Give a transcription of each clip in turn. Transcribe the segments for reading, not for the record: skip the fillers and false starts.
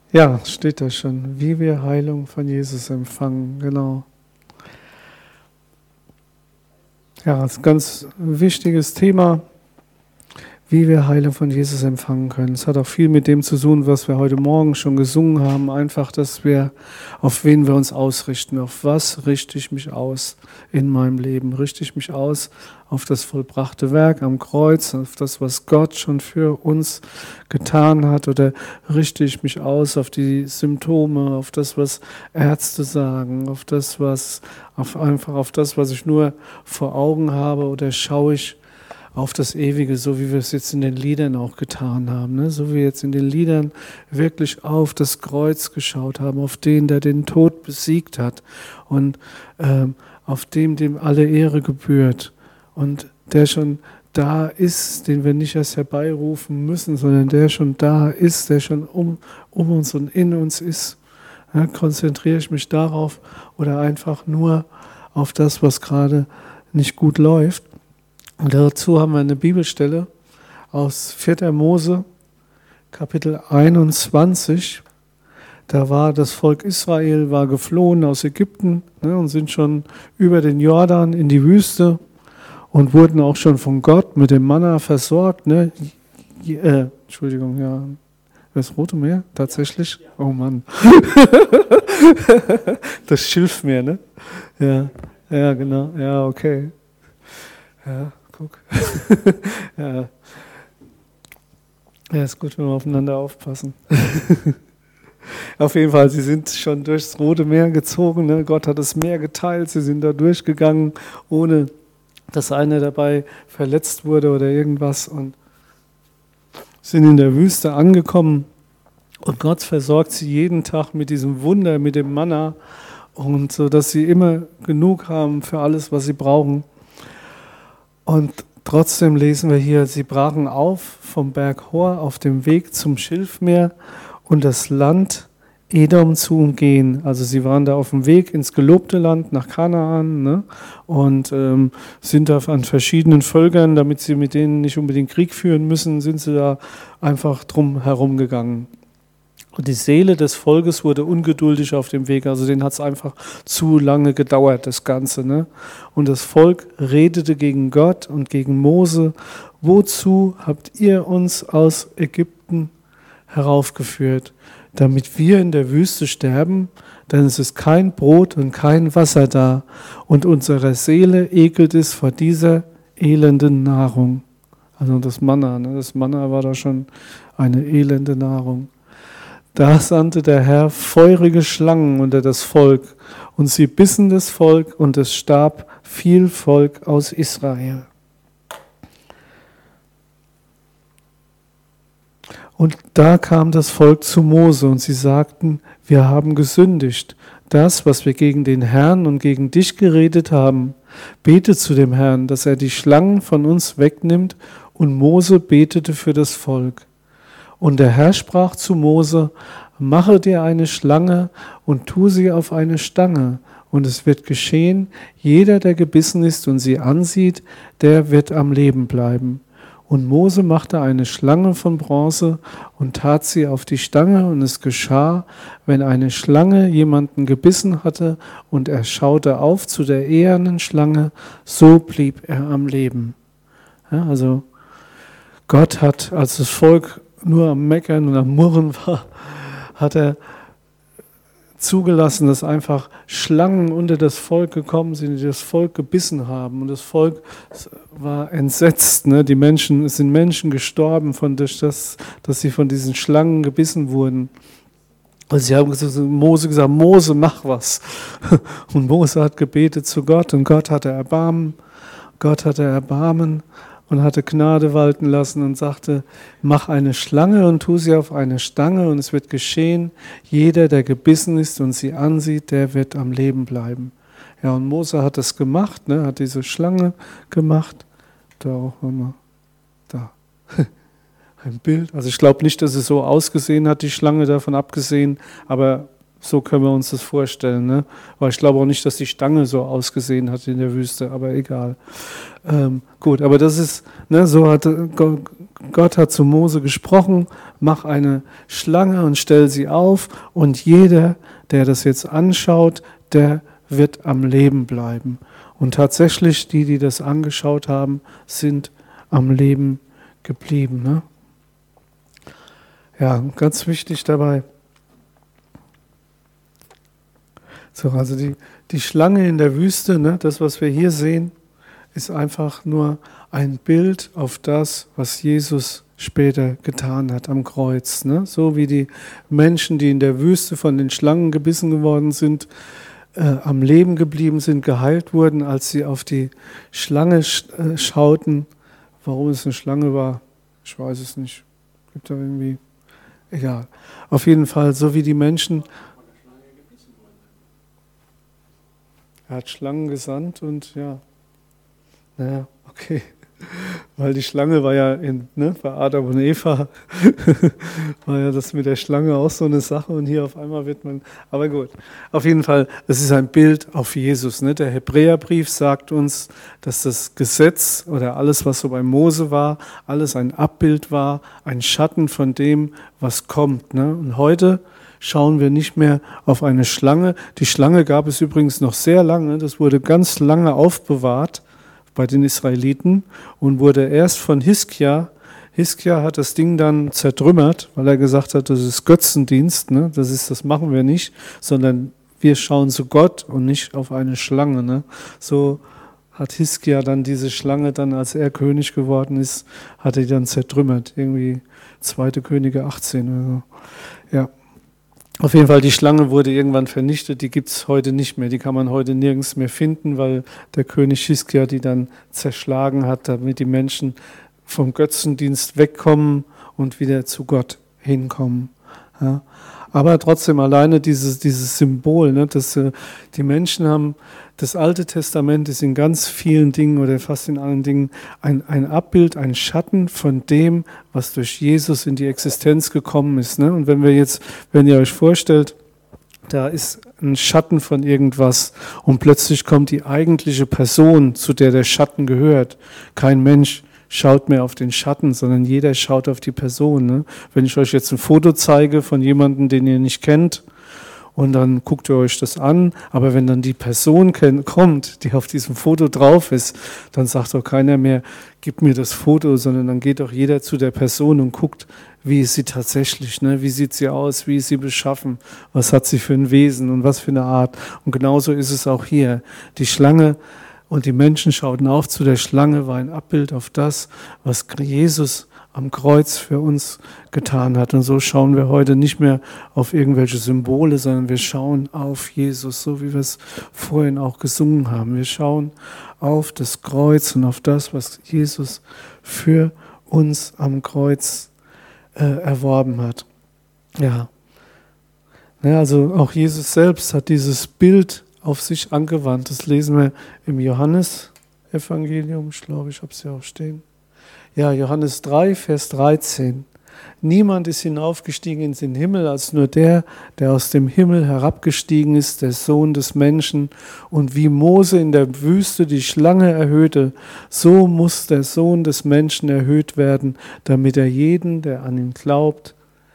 Ja, steht da schon, wie wir Heilung von Jesus empfangen, genau. Ja, das ist ein ganz wichtiges Thema, wie wir Heilung von Jesus empfangen können. Es hat auch viel mit dem zu tun, was wir heute Morgen schon gesungen haben. Einfach, dass wir, auf wen wir uns ausrichten. Auf was richte ich mich aus in meinem Leben? Richte ich mich aus auf das vollbrachte Werk am Kreuz, auf das, was Gott schon für uns getan hat? Oder richte ich mich aus auf die Symptome, auf das, was Ärzte sagen, auf das, was ich nur vor Augen habe? Oder schaue ich auf das Ewige, so wie wir es jetzt in den Liedern auch getan haben, ne? So wie wir jetzt in den Liedern wirklich auf das Kreuz geschaut haben, auf den, der den Tod besiegt hat und auf dem alle Ehre gebührt und der schon da ist, den wir nicht erst herbeirufen müssen, sondern der schon da ist, der schon um uns und in uns ist. Ja, konzentriere ich mich darauf oder einfach nur auf das, was gerade nicht gut läuft? Und dazu haben wir eine Bibelstelle aus 4. Mose, Kapitel 21. Da war das Volk Israel war geflohen aus Ägypten, ne, und sind schon über den Jordan in die Wüste und wurden auch schon von Gott mit dem Manna versorgt. Ne? Entschuldigung, ja. Das Rote Meer, tatsächlich? Oh Mann. Das Schilfmeer, ne? Ja, genau. Ja, okay. Ja. Guck. Ja, ist gut, wenn wir aufeinander aufpassen. Auf jeden Fall, sie sind schon durchs Rote Meer gezogen. Ne? Gott hat das Meer geteilt. Sie sind da durchgegangen, ohne dass einer dabei verletzt wurde oder irgendwas. Und sind in der Wüste angekommen. Und Gott versorgt sie jeden Tag mit diesem Wunder, mit dem Manna. Und so, dass sie immer genug haben für alles, was sie brauchen. Und trotzdem lesen wir hier, sie brachen auf vom Berg Hor auf dem Weg zum Schilfmeer und das Land Edom zu umgehen. Also sie waren da auf dem Weg ins gelobte Land nach Kanaan, ne? Und sind da an verschiedenen Völkern, damit sie mit denen nicht unbedingt Krieg führen müssen, sind sie da einfach drum herum gegangen. Und die Seele des Volkes wurde ungeduldig auf dem Weg, also denen hat es einfach zu lange gedauert, das Ganze. Ne? Und das Volk redete gegen Gott und gegen Mose: Wozu habt ihr uns aus Ägypten heraufgeführt, damit wir in der Wüste sterben? Denn es ist kein Brot und kein Wasser da, und unserer Seele ekelt es vor dieser elenden Nahrung. Also das Manna, ne? Das Manna war da schon eine elende Nahrung. Da sandte der Herr feurige Schlangen unter das Volk, und sie bissen das Volk, und es starb viel Volk aus Israel. Und da kam das Volk zu Mose, und sie sagten: Wir haben gesündigt. Das, was wir gegen den Herrn und gegen dich geredet haben, bete zu dem Herrn, dass er die Schlangen von uns wegnimmt. Und Mose betete für das Volk. Und der Herr sprach zu Mose: Mache dir eine Schlange und tu sie auf eine Stange. Und es wird geschehen, jeder, der gebissen ist und sie ansieht, der wird am Leben bleiben. Und Mose machte eine Schlange von Bronze und tat sie auf die Stange. Und es geschah, wenn eine Schlange jemanden gebissen hatte und er schaute auf zu der ehernen Schlange, so blieb er am Leben. Ja, also Gott hat, als das Volk nur am Meckern und am Murren war, hat er zugelassen, dass einfach Schlangen unter das Volk gekommen sind, die das Volk gebissen haben. Und das Volk war entsetzt. Ne? Es sind Menschen gestorben, dass sie von diesen Schlangen gebissen wurden. Und sie haben Mose gesagt: Mose, mach was. Und Mose hat gebetet zu Gott, und Gott hatte Erbarmen. Und hatte Gnade walten lassen und sagte: Mach eine Schlange und tu sie auf eine Stange, und es wird geschehen, jeder, der gebissen ist und sie ansieht, der wird am Leben bleiben. Ja, und Mose hat das gemacht, ne, hat diese Schlange gemacht. Da auch mal, da, ein Bild. Also ich glaube nicht, dass es so ausgesehen hat, die Schlange, davon abgesehen, aber so können wir uns das vorstellen, ne? Weil ich glaube auch nicht, dass die Stange so ausgesehen hat in der Wüste, aber egal. Gut, aber das ist, ne, so hat Gott hat zu Mose gesprochen, mach eine Schlange und stell sie auf und jeder, der das jetzt anschaut, der wird am Leben bleiben. Und tatsächlich, die das angeschaut haben, sind am Leben geblieben. Ne? Ja, ganz wichtig dabei. So, also die Schlange in der Wüste, ne, das, was wir hier sehen, ist einfach nur ein Bild auf das, was Jesus später getan hat am Kreuz. Ne? So wie die Menschen, die in der Wüste von den Schlangen gebissen geworden sind, am Leben geblieben sind, geheilt wurden, als sie auf die Schlange schauten. Warum es eine Schlange war, ich weiß es nicht. Gibt da irgendwie, egal. Auf jeden Fall, so wie die Menschen. Er hat Schlangen gesandt und ja, naja, okay. Weil die Schlange war ja bei Adam und Eva, war ja das mit der Schlange auch so eine Sache und hier auf einmal wird man, aber gut. Auf jeden Fall, es ist ein Bild auf Jesus. Ne? Der Hebräerbrief sagt uns, dass das Gesetz oder alles, was so bei Mose war, alles ein Abbild war, ein Schatten von dem, was kommt. Ne? Und heute schauen wir nicht mehr auf eine Schlange. Die Schlange gab es übrigens noch sehr lange, das wurde ganz lange aufbewahrt bei den Israeliten und wurde erst von Hiskia hat das Ding dann zertrümmert, weil er gesagt hat, das ist Götzendienst, ne? Das machen wir nicht, sondern wir schauen zu Gott und nicht auf eine Schlange. Ne? So hat Hiskia dann diese Schlange dann, als er König geworden ist, hat er die dann zertrümmert. Irgendwie 2. Könige 18 oder so. Ja. Auf jeden Fall, die Schlange wurde irgendwann vernichtet, die gibt es heute nicht mehr, die kann man heute nirgends mehr finden, weil der König Hiskia die dann zerschlagen hat, damit die Menschen vom Götzendienst wegkommen und wieder zu Gott hinkommen. Ja. Aber trotzdem alleine dieses Symbol, ne, dass die Menschen haben, das Alte Testament ist in ganz vielen Dingen oder fast in allen Dingen ein Abbild, ein Schatten von dem, was durch Jesus in die Existenz gekommen ist. Ne? Und wenn ihr euch vorstellt, da ist ein Schatten von irgendwas und plötzlich kommt die eigentliche Person, zu der der Schatten gehört. Kein Mensch schaut mehr auf den Schatten, sondern jeder schaut auf die Person. Ne? Wenn ich euch jetzt ein Foto zeige von jemandem, den ihr nicht kennt, und dann guckt ihr euch das an, aber wenn dann die Person kommt, die auf diesem Foto drauf ist, dann sagt doch keiner mehr, gib mir das Foto, sondern dann geht doch jeder zu der Person und guckt, wie ist sie tatsächlich, ne? Wie sieht sie aus, wie ist sie beschaffen, was hat sie für ein Wesen und was für eine Art. Und genauso ist es auch hier. Die Schlange und die Menschen schauten auf zu der Schlange, war ein Abbild auf das, was Jesus am Kreuz für uns getan hat. Und so schauen wir heute nicht mehr auf irgendwelche Symbole, sondern wir schauen auf Jesus, so wie wir es vorhin auch gesungen haben. Wir schauen auf das Kreuz und auf das, was Jesus für uns am Kreuz erworben hat. Ja. Also auch Jesus selbst hat dieses Bild auf sich angewandt. Das lesen wir im Johannes-Evangelium. Ich glaube, ich habe es ja auch stehen. Ja, Johannes 3, Vers 13. Niemand ist hinaufgestiegen in den Himmel, als nur der aus dem Himmel herabgestiegen ist, der Sohn des Menschen. Und wie Mose in der Wüste die Schlange erhöhte, so muss der Sohn des Menschen erhöht werden, damit jeder, der an ihn glaubt,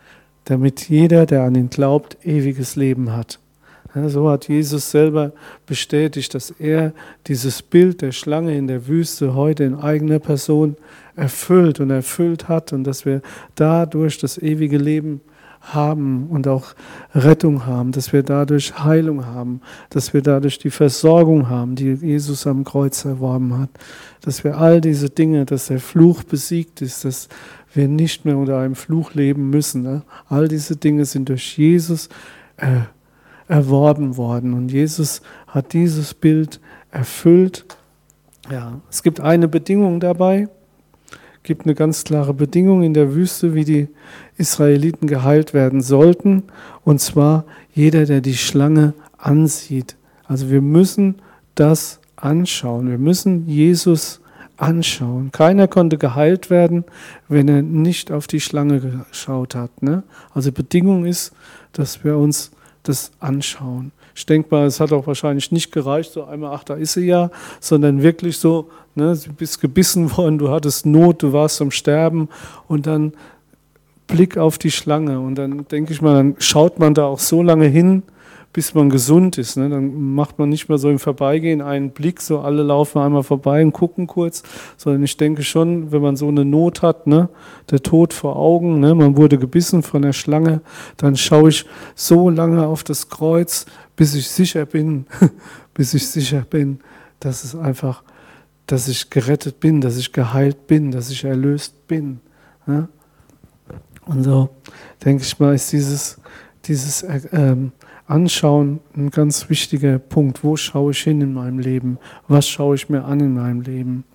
ewiges Leben hat. Ja, so hat Jesus selber bestätigt, dass er dieses Bild der Schlange in der Wüste heute in eigener Person erfüllt hat und dass wir dadurch das ewige Leben haben und auch Rettung haben, dass wir dadurch Heilung haben, dass wir dadurch die Versorgung haben, die Jesus am Kreuz erworben hat, dass wir all diese Dinge, dass der Fluch besiegt ist, dass wir nicht mehr unter einem Fluch leben müssen. Ne? All diese Dinge sind durch Jesus erworben worden und Jesus hat dieses Bild erfüllt. Ja, es gibt eine Bedingung dabei, gibt eine ganz klare Bedingung in der Wüste, wie die Israeliten geheilt werden sollten, und zwar jeder, der die Schlange ansieht. Also wir müssen das anschauen, wir müssen Jesus anschauen. Keiner konnte geheilt werden, wenn er nicht auf die Schlange geschaut hat. Ne? Also Bedingung ist, dass wir uns das Anschauen. Ich denke mal, es hat auch wahrscheinlich nicht gereicht, so einmal, ach, da ist sie ja, sondern wirklich so, ne, du bist gebissen worden, du hattest Not, du warst am Sterben und dann Blick auf die Schlange und dann denke ich mal, dann schaut man da auch so lange hin, bis man gesund ist. Ne? Dann macht man nicht mehr so im Vorbeigehen einen Blick, so alle laufen einmal vorbei und gucken kurz, sondern ich denke schon, wenn man so eine Not hat, ne, der Tod vor Augen, ne, man wurde gebissen von der Schlange, dann schaue ich so lange auf das Kreuz, bis ich sicher bin, dass es einfach, dass ich gerettet bin, dass ich geheilt bin, dass ich erlöst bin. Ne? Und so, denke ich mal, ist dieses Anschauen ein ganz wichtiger Punkt. Wo schaue ich hin in meinem Leben? Was schaue ich mir an in meinem Leben?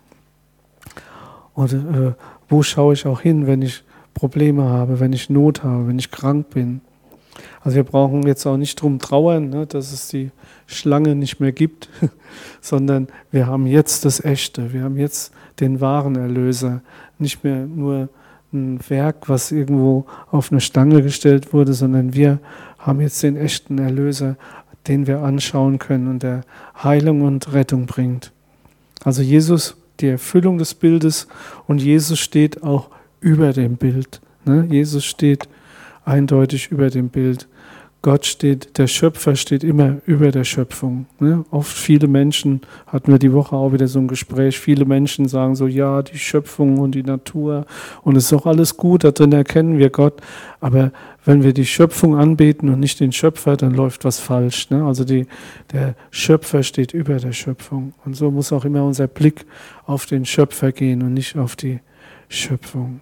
Oder wo schaue ich auch hin, wenn ich Probleme habe, wenn ich Not habe, wenn ich krank bin? Also wir brauchen jetzt auch nicht drum trauern, ne, dass es die Schlange nicht mehr gibt, sondern wir haben jetzt das Echte, wir haben jetzt den wahren Erlöser, nicht mehr nur ein Werk, was irgendwo auf eine Stange gestellt wurde, sondern wir haben jetzt den echten Erlöser, den wir anschauen können und der Heilung und Rettung bringt. Also Jesus, die Erfüllung des Bildes, und Jesus steht auch über dem Bild. Ne? Jesus steht eindeutig über dem Bild. Gott steht, der Schöpfer steht immer über der Schöpfung. Ne? Oft viele Menschen, hatten wir die Woche auch wieder so ein Gespräch, viele Menschen sagen so, ja, die Schöpfung und die Natur und es ist auch alles gut, da drin erkennen wir Gott, aber wenn wir die Schöpfung anbeten und nicht den Schöpfer, dann läuft was falsch. Ne? Also der Schöpfer steht über der Schöpfung und so muss auch immer unser Blick auf den Schöpfer gehen und nicht auf die Schöpfung.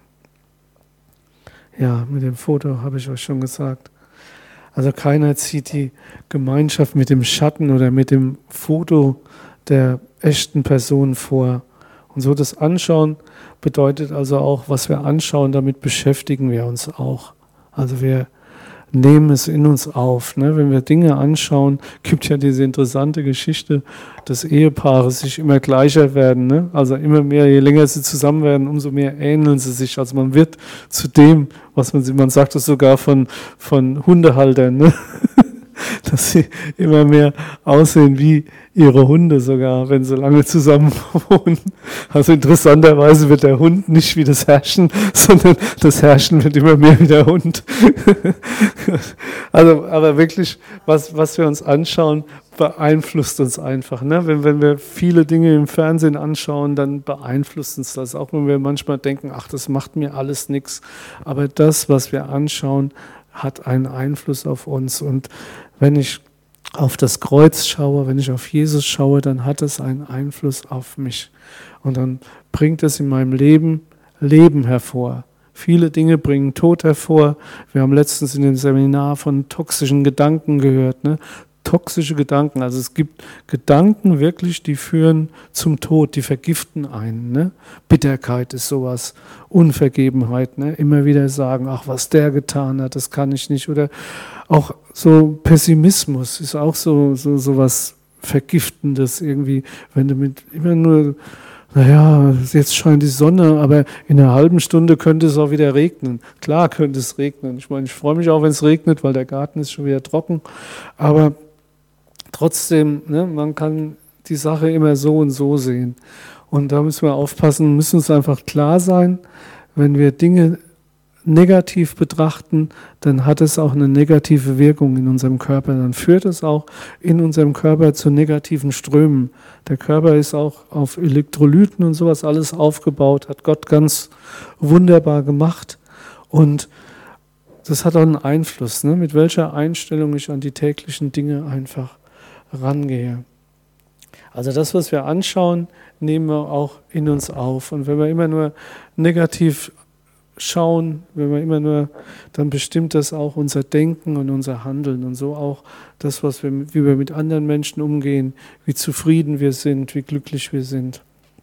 Ja, mit dem Foto habe ich euch schon gesagt. Also keiner zieht die Gemeinschaft mit dem Schatten oder mit dem Foto der echten Person vor. Und so das Anschauen bedeutet also auch, was wir anschauen, damit beschäftigen wir uns auch. Also wir nehmen es in uns auf. Ne? Wenn wir Dinge anschauen, gibt ja diese interessante Geschichte, dass Ehepaare sich immer gleicher werden. Ne? Also immer mehr, je länger sie zusammen werden, umso mehr ähneln sie sich. Also man wird zu dem, was man sagt es sogar von Hundehaltern, ne? Dass sie immer mehr aussehen wie ihre Hunde sogar, wenn sie lange zusammen wohnen. Also interessanterweise wird der Hund nicht wie das Herrchen, sondern das Herrchen wird immer mehr wie der Hund. Also, aber wirklich, was wir uns anschauen, beeinflusst uns einfach. Ne? Wenn wir viele Dinge im Fernsehen anschauen, dann beeinflusst uns das. Auch wenn wir manchmal denken, ach, das macht mir alles nichts. Aber das, was wir anschauen, hat einen Einfluss auf uns. Und wenn ich auf das Kreuz schaue, wenn ich auf Jesus schaue, dann hat es einen Einfluss auf mich. Und dann bringt es in meinem Leben Leben hervor. Viele Dinge bringen Tod hervor. Wir haben letztens in dem Seminar von toxischen Gedanken gehört. Ne? Toxische Gedanken, also es gibt Gedanken wirklich, die führen zum Tod, die vergiften einen. Ne? Bitterkeit ist sowas, Unvergebenheit, ne? Immer wieder sagen, ach, was der getan hat, das kann ich nicht. Oder auch so Pessimismus ist auch so was Vergiftendes irgendwie, wenn du mit immer nur, naja, jetzt scheint die Sonne, aber in einer halben Stunde könnte es auch wieder regnen. Klar könnte es regnen. Ich meine, ich freue mich auch, wenn es regnet, weil der Garten ist schon wieder trocken, aber trotzdem, ne, man kann die Sache immer so und so sehen. Und da müssen wir aufpassen, müssen uns einfach klar sein, wenn wir Dinge negativ betrachten, dann hat es auch eine negative Wirkung in unserem Körper. Dann führt es auch in unserem Körper zu negativen Strömen. Der Körper ist auch auf Elektrolyten und sowas alles aufgebaut, hat Gott ganz wunderbar gemacht. Und das hat auch einen Einfluss, ne, mit welcher Einstellung ich an die täglichen Dinge einfach rangehe. Also das, was wir anschauen, nehmen wir auch in uns auf. Und wenn wir immer nur negativ schauen, wenn wir immer nur, dann bestimmt das auch unser Denken und unser Handeln und so auch das, wie wir mit anderen Menschen umgehen, wie zufrieden wir sind, wie glücklich wir sind.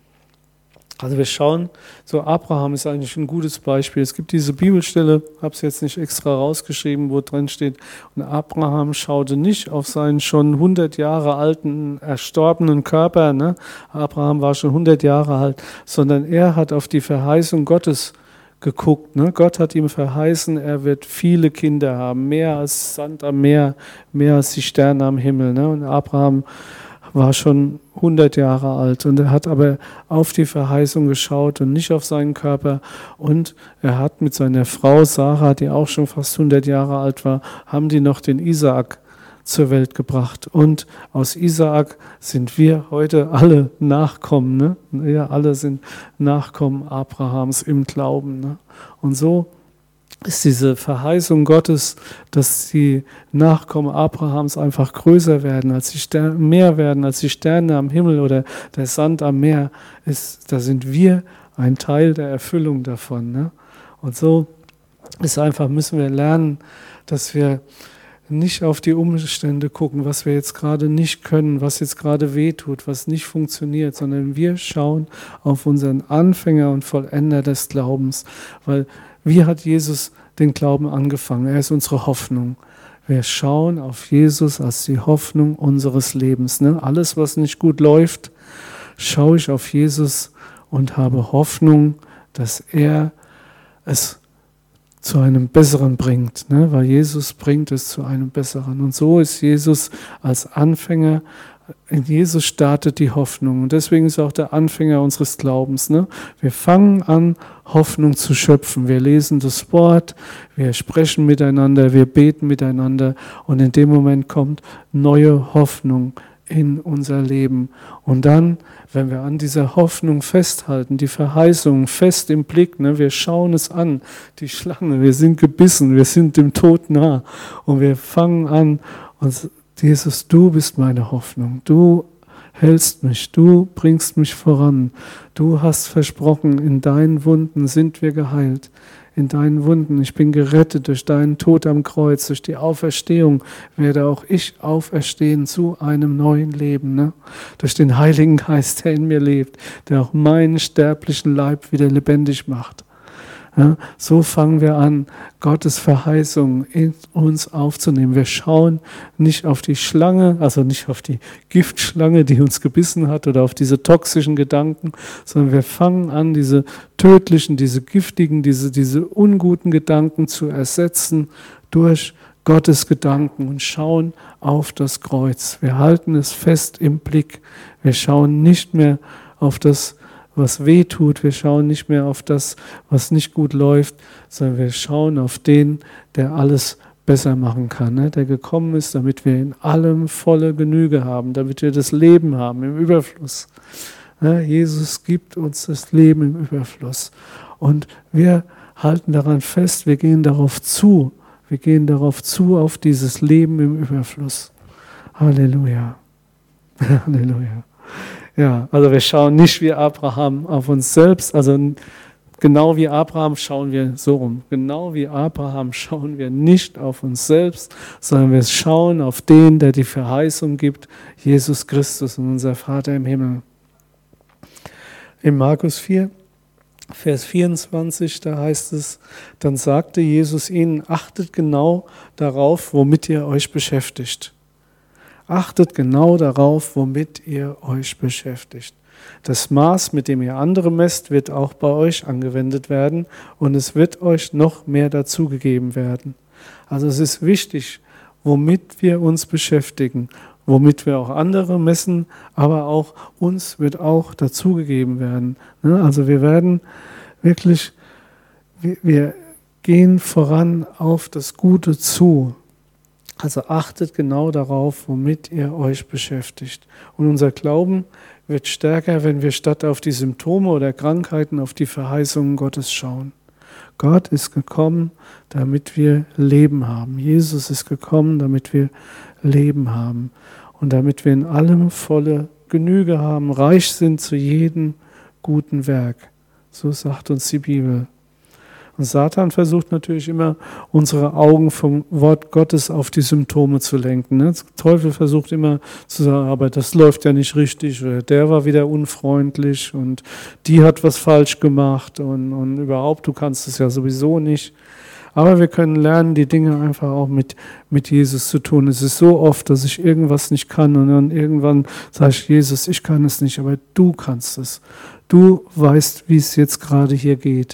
Also wir schauen, so Abraham ist eigentlich ein gutes Beispiel. Es gibt diese Bibelstelle, habe es jetzt nicht extra rausgeschrieben, wo drin steht, und Abraham schaute nicht auf seinen schon 100 Jahre alten, erstorbenen Körper, ne? Abraham war schon 100 Jahre alt, sondern er hat auf die Verheißung Gottes geguckt. Ne? Gott hat ihm verheißen, er wird viele Kinder haben, mehr als Sand am Meer, mehr als die Sterne am Himmel. Ne? Und Abraham war schon 100 Jahre alt und er hat aber auf die Verheißung geschaut und nicht auf seinen Körper. Und er hat mit seiner Frau Sarah, die auch schon fast 100 Jahre alt war, haben die noch den Isaak zur Welt gebracht. Und aus Isaak sind wir heute alle Nachkommen. Ne? Wir alle sind Nachkommen Abrahams im Glauben. Ne? Und so ist diese Verheißung Gottes, dass die Nachkommen Abrahams einfach größer werden, als die Sterne, mehr werden als die Sterne am Himmel oder der Sand am Meer, da sind wir ein Teil der Erfüllung davon. Ne? Und so müssen wir lernen, dass wir nicht auf die Umstände gucken, was wir jetzt gerade nicht können, was jetzt gerade wehtut, was nicht funktioniert, sondern wir schauen auf unseren Anfänger und Vollender des Glaubens. Weil wie hat Jesus den Glauben angefangen? Er ist unsere Hoffnung. Wir schauen auf Jesus als die Hoffnung unseres Lebens. Ne? Alles, was nicht gut läuft, schaue ich auf Jesus und habe Hoffnung, dass er es zu einem Besseren bringt, ne? Weil Jesus bringt es zu einem Besseren. Und so ist Jesus als Anfänger, in Jesus startet die Hoffnung. Und deswegen ist er auch der Anfänger unseres Glaubens. Ne? Wir fangen an, Hoffnung zu schöpfen. Wir lesen das Wort, wir sprechen miteinander, wir beten miteinander und in dem Moment kommt neue Hoffnung in unser Leben. Und dann, wenn wir an dieser Hoffnung festhalten, die Verheißung fest im Blick, ne, wir schauen es an, die Schlange, wir sind gebissen, wir sind dem Tod nah und wir fangen an und Jesus, du bist meine Hoffnung, du hältst mich, du bringst mich voran, du hast versprochen, in deinen Wunden sind wir geheilt. In deinen Wunden, ich bin gerettet durch deinen Tod am Kreuz, durch die Auferstehung werde auch ich auferstehen zu einem neuen Leben. Ne? Durch den Heiligen Geist, der in mir lebt, der auch meinen sterblichen Leib wieder lebendig macht. Ja, so fangen wir an, Gottes Verheißung in uns aufzunehmen. Wir schauen nicht auf die Schlange, also nicht auf die Giftschlange, die uns gebissen hat oder auf diese toxischen Gedanken, sondern wir fangen an, diese tödlichen, diese giftigen, diese unguten Gedanken zu ersetzen durch Gottes Gedanken und schauen auf das Kreuz. Wir halten es fest im Blick. Wir schauen nicht mehr auf das, was weh tut. Wir schauen nicht mehr auf das, was nicht gut läuft, sondern wir schauen auf den, der alles besser machen kann, ne? Der gekommen ist, damit wir in allem volle Genüge haben, damit wir das Leben haben im Überfluss. Ne? Jesus gibt uns das Leben im Überfluss. Und wir halten daran fest, wir gehen darauf zu. Wir gehen darauf zu, auf dieses Leben im Überfluss. Halleluja. Halleluja. Ja, also wir schauen nicht wie Abraham auf uns selbst, also genau wie Abraham schauen wir so rum. Genau wie Abraham schauen wir nicht auf uns selbst, sondern wir schauen auf den, der die Verheißung gibt, Jesus Christus und unser Vater im Himmel. In Markus 4, Vers 24, da heißt es, dann sagte Jesus ihnen, achtet genau darauf, womit ihr euch beschäftigt. Achtet genau darauf, womit ihr euch beschäftigt. Das Maß, mit dem ihr andere messt, wird auch bei euch angewendet werden und es wird euch noch mehr dazugegeben werden. Also es ist wichtig, womit wir uns beschäftigen, womit wir auch andere messen, aber auch uns wird auch dazugegeben werden. Also wir werden wirklich, wir gehen voran auf das Gute zu. Also achtet genau darauf, womit ihr euch beschäftigt. Und unser Glauben wird stärker, wenn wir statt auf die Symptome oder Krankheiten auf die Verheißungen Gottes schauen. Gott ist gekommen, damit wir Leben haben. Jesus ist gekommen, damit wir Leben haben. Und damit wir in allem volle Genüge haben, reich sind zu jedem guten Werk. So sagt uns die Bibel. Und Satan versucht natürlich immer, unsere Augen vom Wort Gottes auf die Symptome zu lenken. Der Teufel versucht immer zu sagen, aber das läuft ja nicht richtig, oder der war wieder unfreundlich und die hat was falsch gemacht und überhaupt, du kannst es ja sowieso nicht. Aber wir können lernen, die Dinge einfach auch mit Jesus zu tun. Es ist so oft, dass ich irgendwas nicht kann und dann irgendwann sage ich, Jesus, ich kann es nicht, aber du kannst es. Du weißt, wie es jetzt gerade hier geht.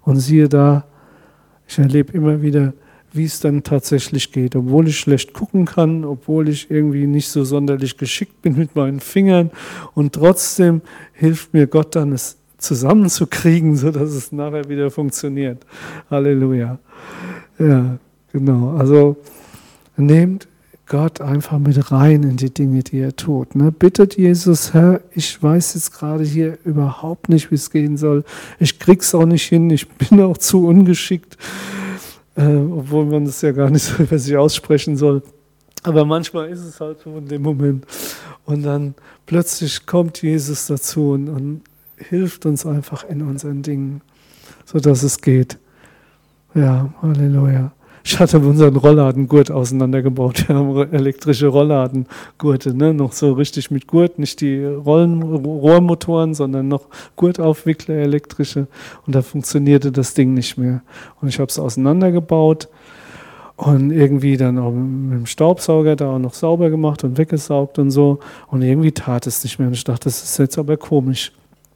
Und siehe da, ich erlebe immer wieder, wie es dann tatsächlich geht. Obwohl ich schlecht gucken kann, obwohl ich irgendwie nicht so sonderlich geschickt bin mit meinen Fingern. Und trotzdem hilft mir Gott dann, es zusammenzukriegen, sodass es nachher wieder funktioniert. Halleluja. Ja, genau. Also nehmt Gott einfach mit rein in die Dinge, die er tut. Ne? Bittet Jesus, Herr, ich weiß jetzt gerade hier überhaupt nicht, wie es gehen soll. Ich krieg's auch nicht hin, ich bin auch zu ungeschickt, obwohl man das ja gar nicht so über sich aussprechen soll. Aber manchmal ist es halt so in dem Moment. Und dann plötzlich kommt Jesus dazu und hilft uns einfach in unseren Dingen, sodass es geht. Ja, Halleluja. Ich hatte unseren Rolladengurt auseinandergebaut. Wir haben elektrische Rolladengurte, ne? Noch so richtig mit Gurt, nicht die Rohrmotoren, sondern noch Gurtaufwickler, elektrische. Und da funktionierte das Ding nicht mehr. Und ich habe es auseinandergebaut und irgendwie dann auch mit dem Staubsauger da auch noch sauber gemacht und weggesaugt und so. Und irgendwie tat es nicht mehr. Und ich dachte, das ist jetzt aber komisch.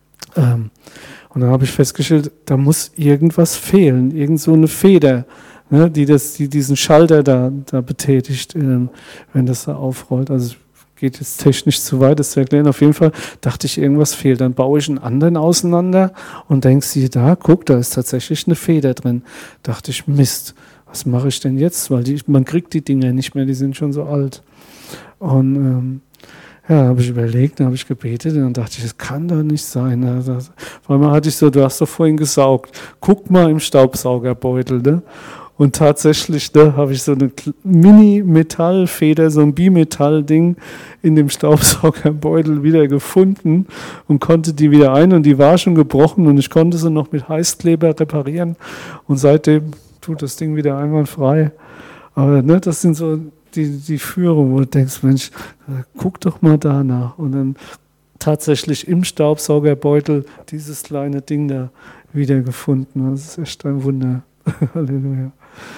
Und dann habe ich festgestellt, da muss irgendwas fehlen, irgend so eine Feder, ne, die diesen Schalter da betätigt, wenn das da aufrollt. Also geht jetzt technisch zu weit, das zu erklären. Auf jeden Fall dachte ich, irgendwas fehlt. Dann baue ich einen anderen auseinander und denkst dir, da, guck, da ist tatsächlich eine Feder drin. Dachte ich, Mist, was mache ich denn jetzt? Weil man kriegt die Dinger nicht mehr, die sind schon so alt. Und ja, habe ich überlegt, dann habe ich gebetet und dann dachte ich, das kann doch nicht sein. Vor allem hatte ich so, du hast doch vorhin gesaugt, guck mal im Staubsaugerbeutel. Ne? Und tatsächlich habe ich so eine Mini-Metallfeder, so ein Bimetall-Ding in dem Staubsaugerbeutel wieder gefunden und konnte die wieder und die war schon gebrochen und ich konnte sie noch mit Heißkleber reparieren und seitdem tut das Ding wieder einwandfrei. Aber ne, das sind so die Führung, wo du denkst, Mensch, guck doch mal danach. Und dann tatsächlich im Staubsaugerbeutel dieses kleine Ding da wiedergefunden. Das ist echt ein Wunder. Halleluja.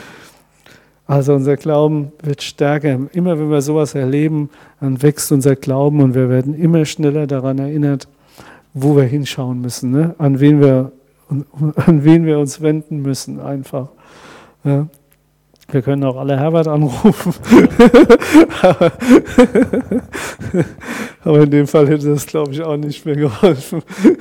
Also unser Glauben wird stärker. Immer wenn wir sowas erleben, dann wächst unser Glauben und wir werden immer schneller daran erinnert, wo wir hinschauen müssen, ne? An wen wir uns wenden müssen einfach. Ja. Wir können auch alle Herbert anrufen. Aber in dem Fall hätte das, glaube ich, auch nicht mehr geholfen.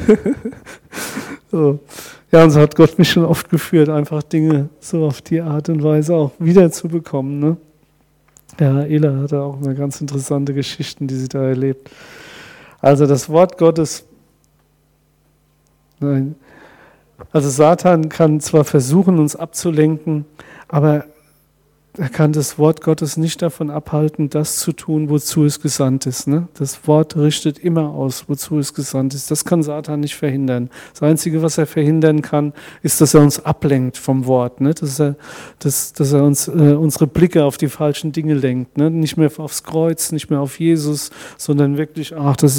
So. Ja, und so hat Gott mich schon oft geführt, einfach Dinge so auf die Art und Weise auch wiederzubekommen. Ne? Ja, Ela hatte auch eine ganz interessante Geschichten, die sie da erlebt. Also das Wort Gottes, also Satan kann zwar versuchen, uns abzulenken, aber er kann das Wort Gottes nicht davon abhalten, das zu tun, wozu es gesandt ist. Ne? Das Wort richtet immer aus, wozu es gesandt ist. Das kann Satan nicht verhindern. Das Einzige, was er verhindern kann, ist, dass er uns ablenkt vom Wort. Ne? Dass er uns unsere Blicke auf die falschen Dinge lenkt. Ne? Nicht mehr aufs Kreuz, nicht mehr auf Jesus, sondern wirklich, das ist